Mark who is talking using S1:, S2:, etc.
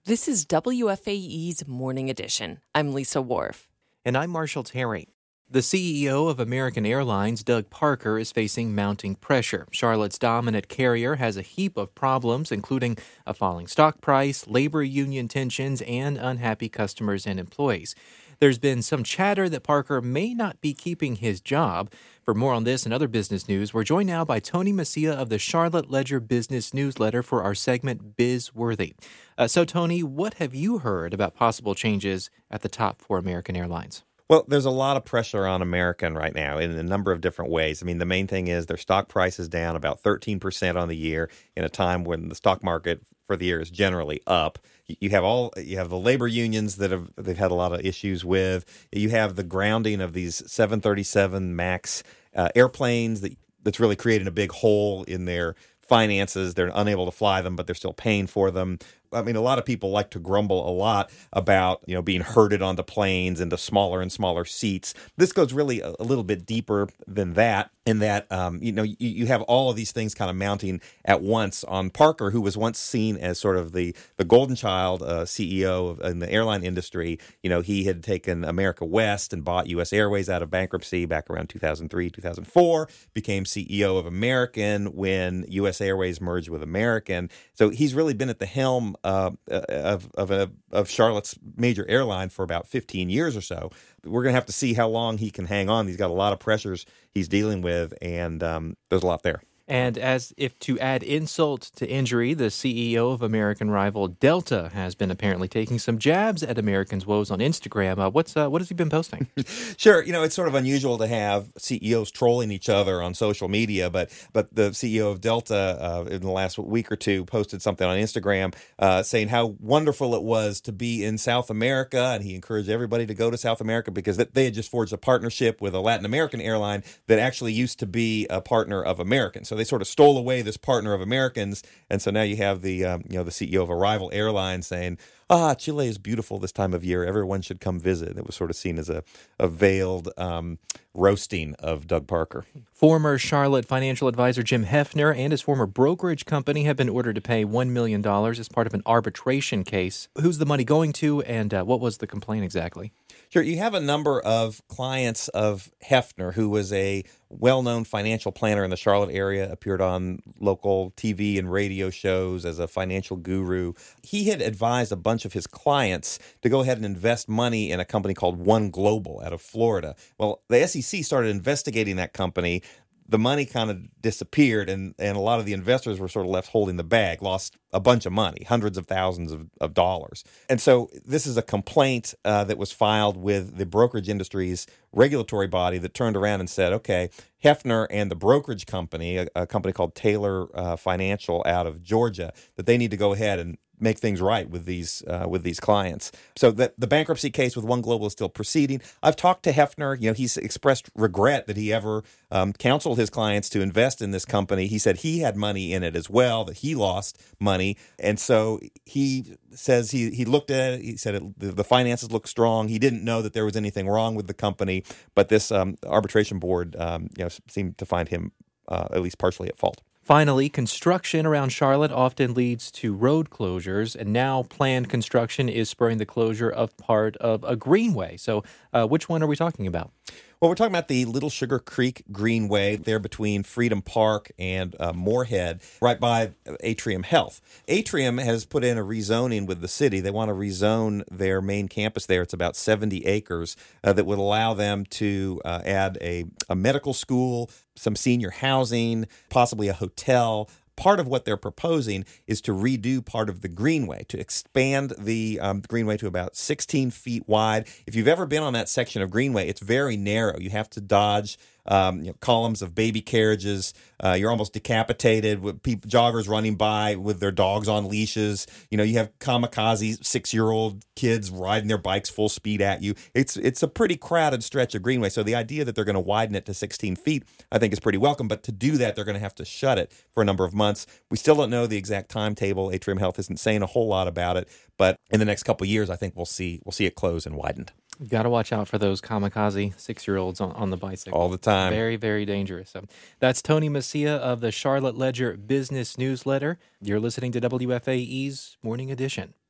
S1: This is WFAE's Morning Edition. I'm Lisa Wharf.
S2: And I'm Marshall Terry. The CEO of American Airlines, Doug Parker, is facing mounting pressure. Charlotte's dominant carrier has a heap of problems, including a falling stock price, labor union tensions, and unhappy customers and employees. There's been some chatter that Parker may not be keeping his job. For more on this and other business news, we're joined now by Tony Macia of the Charlotte Ledger Business Newsletter for our segment Bizworthy. So, Tony, what have you heard about possible changes at the top for American Airlines?
S3: Well, there's a lot of pressure on American right now in a number of different ways. I mean, the main thing is their stock price is down about 13% on the year in a time when the stock market for the year is generally up. You have the labor unions they've had a lot of issues with. You have the grounding of these 737 MAX airplanes that's really creating a big hole in their finances. They're unable to fly them, but they're still paying for them. I mean, a lot of people like to grumble a lot about, being herded onto planes into smaller and smaller seats. This goes really a little bit deeper than that, in that, you have all of these things kind of mounting at once on Parker, who was once seen as sort of the golden child CEO in the airline industry. He had taken America West and bought U.S. Airways out of bankruptcy back around 2003, 2004, became CEO of American when U.S. Airways merged with American. So he's really been at the helm of Charlotte's major airline for about 15 years or so. We're going to have to see how long he can hang on. He's got a lot of pressures he's dealing with, and there's a lot there.
S2: And as if to add insult to injury, the CEO of American rival Delta has been apparently taking some jabs at American's woes on Instagram. What has he been posting?
S3: Sure, it's sort of unusual to have CEOs trolling each other on social media, but the CEO of Delta in the last week or two posted something on Instagram saying how wonderful it was to be in South America, and he encouraged everybody to go to South America because they had just forged a partnership with a Latin American airline that actually used to be a partner of American. So they sort of stole away this partner of Americans, and so now you have the CEO of a rival airline saying, Chile is beautiful this time of year. Everyone should come visit. It was sort of seen as a veiled roasting of Doug Parker.
S2: Former Charlotte financial advisor Jim Hefner and his former brokerage company have been ordered to pay $1 million as part of an arbitration case. Who's the money going to, and what was the complaint exactly?
S3: Sure. You have a number of clients of Hefner, who was a well-known financial planner in the Charlotte area, appeared on local TV and radio shows as a financial guru. He had advised a bunch of his clients to go ahead and invest money in a company called One Global out of Florida. Well, the SEC started investigating that company. The money kind of disappeared, and a lot of the investors were sort of left holding the bag, lost a bunch of money, hundreds of thousands of dollars. And so this is a complaint that was filed with the brokerage industry's regulatory body that turned around and said, okay, Hefner and the brokerage company, a company called Taylor Financial out of Georgia, that they need to go ahead and make things right with these clients. So that the bankruptcy case with One Global is still proceeding. I've talked to Hefner. He's expressed regret that he ever counseled his clients to invest in this company. He said he had money in it as well, that he lost money. And so he says he looked at it. He said the finances look strong. He didn't know that there was anything wrong with the company, but this arbitration board seemed to find him at least partially at fault.
S2: Finally, construction around Charlotte often leads to road closures, and now planned construction is spurring the closure of part of a greenway. So which one are we talking about?
S3: Well, we're talking about the Little Sugar Creek Greenway there between Freedom Park and Moorhead, right by Atrium Health. Atrium has put in a rezoning with the city. They want to rezone their main campus there. It's about 70 acres that would allow them to add a medical school, some senior housing, possibly a hotel. Part of what they're proposing is to redo part of the greenway, to expand the greenway to about 16 feet wide. If you've ever been on that section of greenway, it's very narrow. You have to dodge columns of baby carriages. You're almost decapitated with joggers running by with their dogs on leashes. You have kamikaze 6-year-old kids riding their bikes full speed at you. It's a pretty crowded stretch of greenway. So the idea that they're going to widen it to 16 feet, I think, is pretty welcome. But to do that, they're going to have to shut it for a number of months. We still don't know the exact timetable. Atrium Health isn't saying a whole lot about it. But in the next couple of years, I think we'll see it close and widened.
S2: Got to watch out for those kamikaze 6-year-olds on the bicycle.
S3: All the time.
S2: Very, very dangerous. So that's Tony Macia of the Charlotte Ledger Business Newsletter. You're listening to WFAE's Morning Edition.